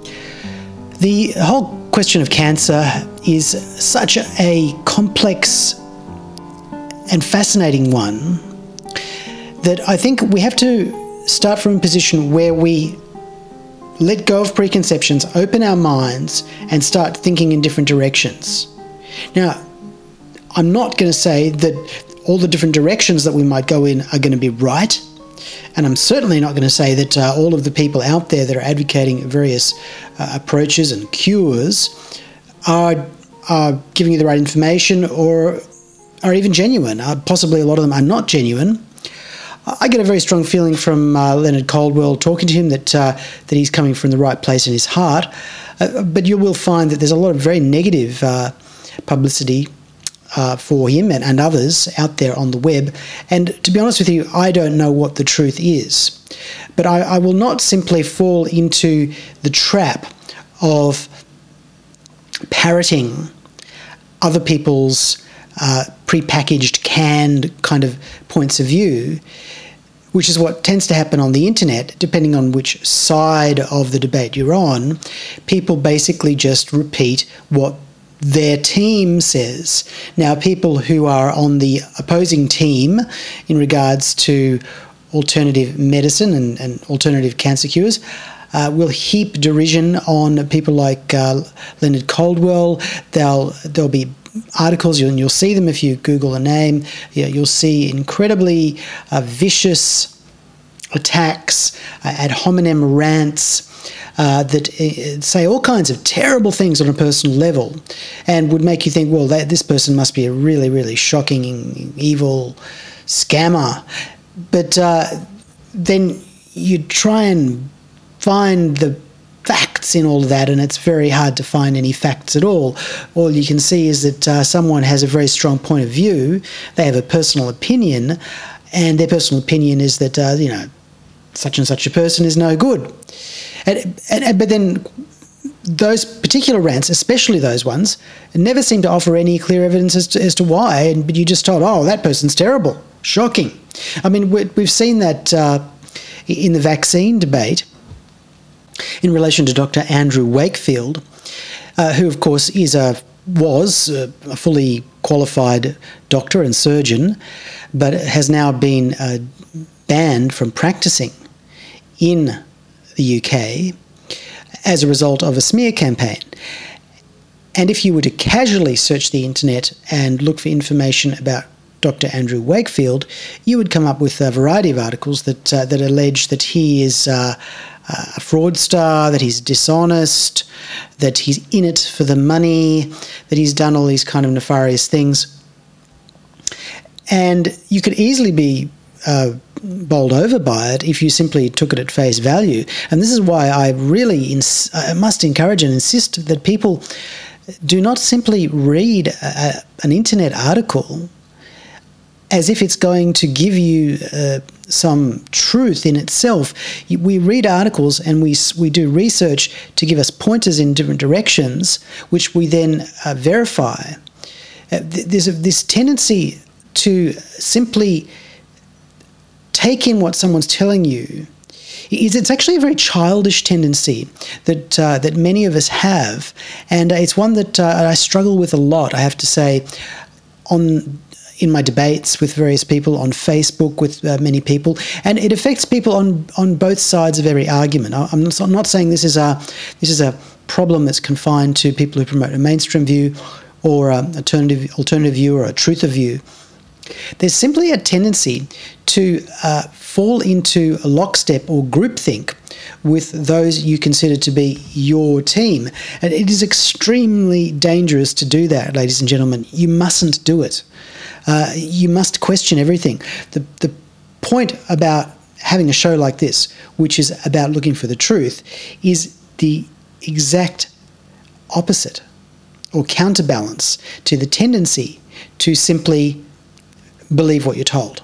The whole question of cancer is such a complex and fascinating one that I think we have to start from a position where we let go of preconceptions, open our minds, and start thinking in different directions. Now, I'm not going to say that all the different directions that we might go in are going to be right. And I'm certainly not going to say that uh, all of the people out there that are advocating various uh, approaches and cures are, are giving you the right information or are even genuine. Uh, possibly a lot of them are not genuine. I get a very strong feeling from uh, Leonard Caldwell talking to him that, uh, that he's coming from the right place in his heart. Uh, but you will find that there's a lot of very negative uh, publicity Uh, for him and, and others out there on the web. And to be honest with you, I don't know what the truth is. But I, I will not simply fall into the trap of parroting other people's uh, prepackaged, canned kind of points of view, which is what tends to happen on the internet, depending on which side of the debate you're on. People basically just repeat what their team says. Now, people who are on the opposing team in regards to alternative medicine and, and alternative cancer cures uh, will heap derision on people like uh, Leonard Caldwell. They'll there'll be articles, and you'll see them if you Google a name. You know, you'll see incredibly uh, vicious attacks, uh, ad hominem rants, Uh, that uh, say all kinds of terrible things on a personal level and would make you think, well, that, this person must be a really, really shocking, evil scammer. But uh, then you try and find the facts in all of that, and it's very hard to find any facts at all. All you can see is that uh, someone has a very strong point of view. They have a personal opinion, and their personal opinion is that, uh, you know, such and such a person is no good. And, and, but then those particular rants, especially those ones, never seem to offer any clear evidence as to, as to why, and, but you just told, oh, that person's terrible, shocking. I mean, we've seen that uh, in the vaccine debate in relation to Doctor Andrew Wakefield, uh, who, of course, is a was a, a fully qualified doctor and surgeon, but has now been uh, banned from practicing in the U K as a result of a smear campaign. And if you were to casually search the internet and look for information about Doctor Andrew Wakefield, you would come up with a variety of articles that uh, that allege that he is uh, a fraudster, that he's dishonest, that he's in it for the money, that he's done all these kind of nefarious things. And you could easily be uh, bowled over by it if you simply took it at face value. And this is why I really ins- I must encourage and insist that people do not simply read a, a, an internet article as if it's going to give you uh, some truth in itself. We read articles and we we do research to give us pointers in different directions, which we then uh, verify. Uh, th- there's a, this tendency to simply take in what someone's telling you. Is it's actually a very childish tendency that uh, that many of us have, and it's one that uh, I struggle with a lot, I have to say, on in my debates with various people, on Facebook with uh, many people, and it affects people on on both sides of every argument. I'm not, I'm not saying this is a this is a problem that's confined to people who promote a mainstream view or an alternative alternative view or a truther view. There's simply a tendency to uh, fall into a lockstep or groupthink with those you consider to be your team. And it is extremely dangerous to do that, ladies and gentlemen. You mustn't do it. Uh, you must question everything. The, the point about having a show like this, which is about looking for the truth, is the exact opposite or counterbalance to the tendency to simply believe what you're told.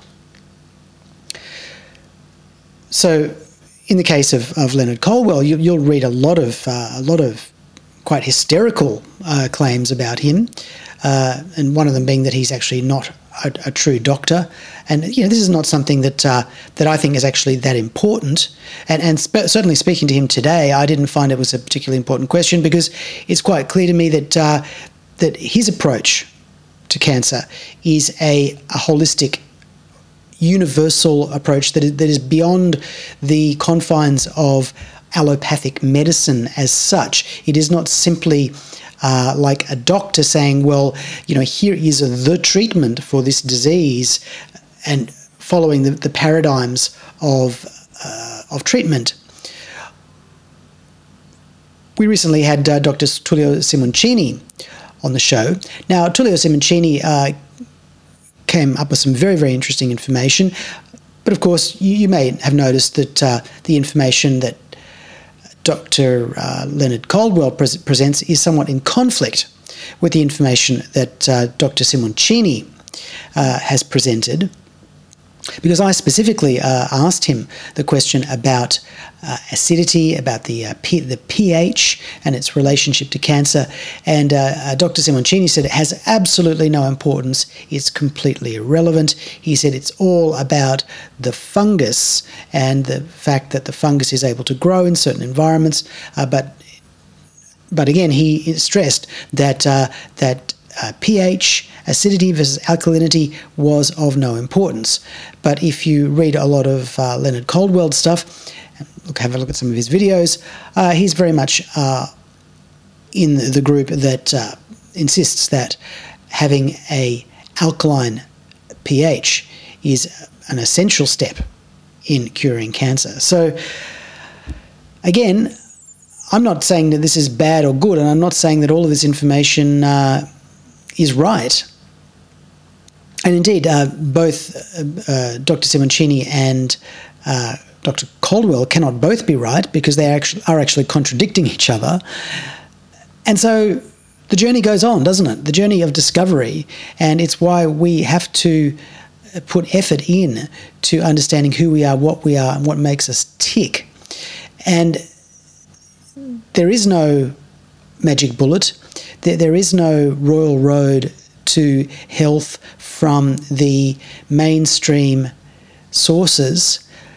So, in the case of, of Leonard Coldwell, you, you'll read a lot of uh, a lot of quite hysterical uh, claims about him, uh, and one of them being that he's actually not a, a true doctor. And you know, this is not something that uh, that I think is actually that important. And and sp- certainly speaking to him today, I didn't find it was a particularly important question, because it's quite clear to me that uh, that his approach to cancer is a, a holistic, universal approach that is, that is beyond the confines of allopathic medicine as such. It is not simply uh, like a doctor saying, well, you know, here is the treatment for this disease, and following the, the paradigms of uh, of treatment. We recently had uh, Doctor Tullio Simoncini on the show. Now, Tullio Simoncini uh, came up with some very, very interesting information, but of course, you, you may have noticed that uh, the information that Doctor Uh, Leonard Coldwell pre- presents is somewhat in conflict with the information that uh, Doctor Simoncini uh, has presented, because I specifically uh, asked him the question about uh, acidity, about the uh, P- the pH and its relationship to cancer, and uh, uh, Doctor Simoncini said it has absolutely no importance, it's completely irrelevant. He said it's all about the fungus and the fact that the fungus is able to grow in certain environments, uh, but but again, he stressed that uh, that uh, pH, acidity versus alkalinity, was of no importance. But if you read a lot of uh, Leonard Coldwell stuff, look, have a look at some of his videos, uh, he's very much uh, in the group that uh, insists that having a alkaline pH is an essential step in curing cancer. So, again, I'm not saying that this is bad or good, and I'm not saying that all of this information uh, is right. And indeed, uh, both uh, uh, Doctor Simoncini and uh, Doctor Coldwell cannot both be right, because they are actually, are actually contradicting each other. And so the journey goes on, doesn't it? The journey of discovery. And it's why we have to put effort in to understanding who we are, what we are, and what makes us tick. And there is no magic bullet. There, there is no royal road to health from the mainstream sources,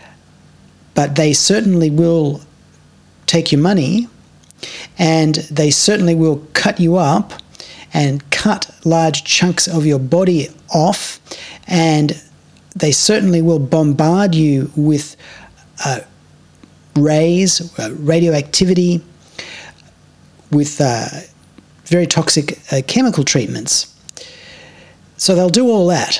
but they certainly will take your money, and they certainly will cut you up and cut large chunks of your body off, and they certainly will bombard you with uh, rays, uh, radioactivity, with uh, very toxic uh, chemical treatments. So they'll do all that.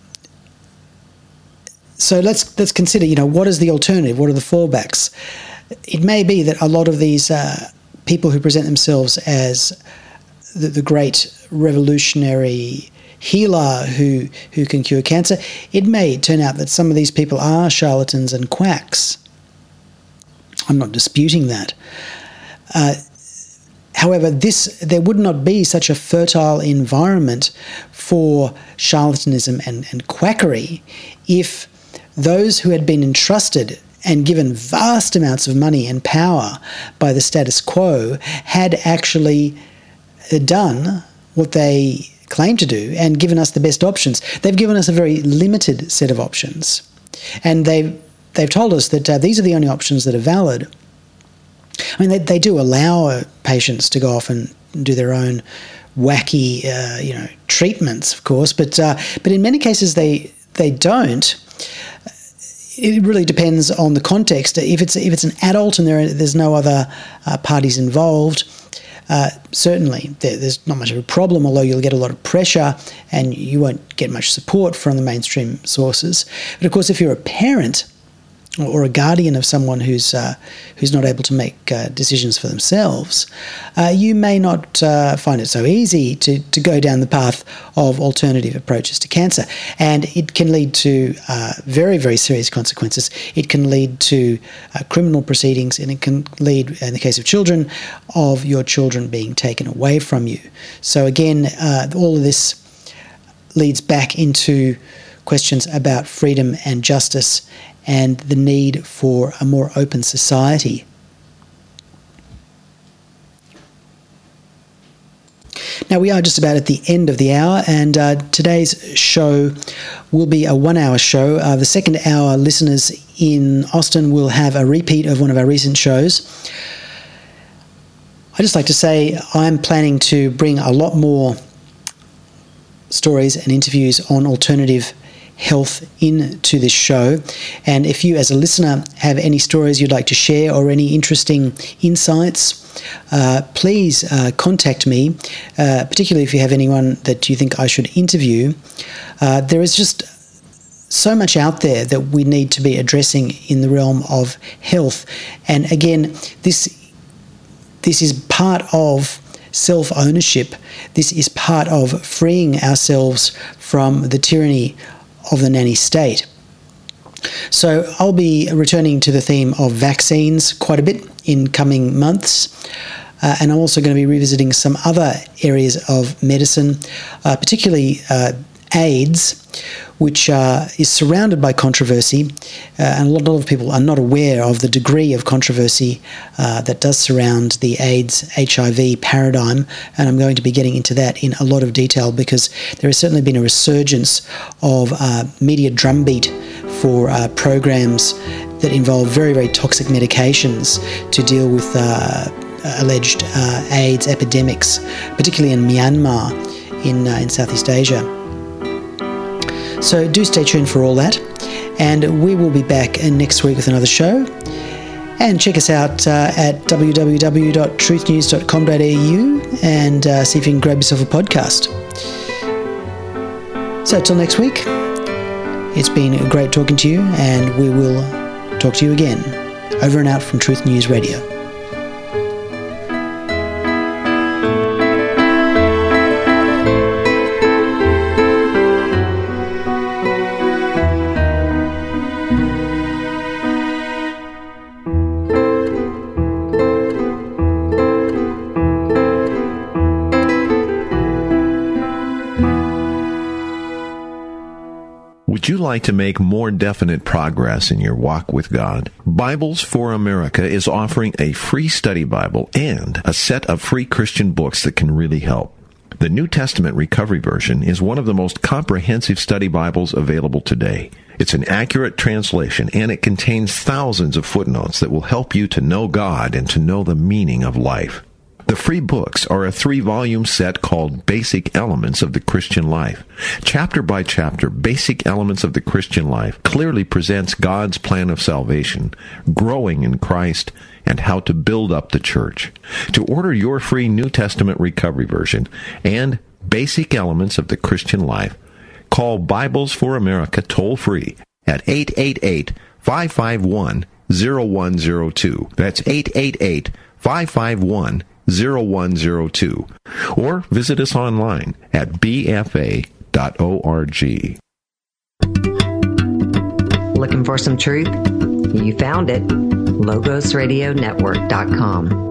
So let's let's consider, you know, what is the alternative? What are the fallbacks? It may be that a lot of these uh, people who present themselves as the, the great revolutionary healer who, who can cure cancer, it may turn out that some of these people are charlatans and quacks. I'm not disputing that. Uh, however, this there would not be such a fertile environment for charlatanism and, and quackery if those who had been entrusted and given vast amounts of money and power by the status quo had actually done what they claim to do and given us the best options. They've given us a very limited set of options. And they've, they've told us that uh, these are the only options that are valid. I mean, they, they do allow patients to go off and do their own wacky, uh, you know, treatments, of course, but uh, but in many cases they they don't. It really depends on the context. If it's if it's an adult and there are, there's no other uh, parties involved, uh, certainly there, there's not much of a problem, although you'll get a lot of pressure and you won't get much support from the mainstream sources. But of course, if you're a parent or a guardian of someone who's uh, who's not able to make uh, decisions for themselves, uh, you may not uh, find it so easy to, to go down the path of alternative approaches to cancer. And it can lead to uh, very, very serious consequences. It can lead to uh, criminal proceedings, and it can lead, in the case of children, of your children being taken away from you. So again, uh, all of this leads back into questions about freedom and justice and the need for a more open society. Now, we are just about at the end of the hour, and uh, today's show will be a one-hour show. Uh, the second hour, listeners in Austin will have a repeat of one of our recent shows. I'd just like to say I'm planning to bring a lot more stories and interviews on alternative health into this show, and if you as a listener have any stories you'd like to share or any interesting insights, uh, please uh, contact me, uh, particularly if you have anyone that you think I should interview. Uh, there is just so much out there that we need to be addressing in the realm of health, and again, this this is part of self-ownership. This is part of freeing ourselves from the tyranny of the nanny state. So I'll be returning to the theme of vaccines quite a bit in coming months, uh, and I'm also going to be revisiting some other areas of medicine, uh, particularly uh, AIDS, which uh, is surrounded by controversy, uh, and a lot of people are not aware of the degree of controversy uh, that does surround the AIDS H I V paradigm, and I'm going to be getting into that in a lot of detail because there has certainly been a resurgence of uh, media drumbeat for uh, programs that involve very, very toxic medications to deal with uh, alleged uh, AIDS epidemics, particularly in Myanmar in, uh, in Southeast Asia. So do stay tuned for all that, and we will be back next week with another show. And check us out uh, at w w w dot truth news dot com dot a u and uh, see if you can grab yourself a podcast. So till next week, it's been great talking to you, and we will talk to you again. Over and out from Truth News Radio. Would you like to make more definite progress in your walk with God? Bibles for America is offering a free study Bible and a set of free Christian books that can really help. The New Testament Recovery Version is one of the most comprehensive study Bibles available today. It's an accurate translation, and it contains thousands of footnotes that will help you to know God and to know the meaning of life. The free books are a three-volume set called Basic Elements of the Christian Life. Chapter by chapter, Basic Elements of the Christian Life clearly presents God's plan of salvation, growing in Christ, and how to build up the church. To order your free New Testament Recovery Version and Basic Elements of the Christian Life, call Bibles for America toll-free at eight eight eight, five five one, zero one zero two. That's eight eight eight, five five one, zero one zero two. Or visit us online at b f a dot org. Looking for some truth? You found it. logos radio network dot com.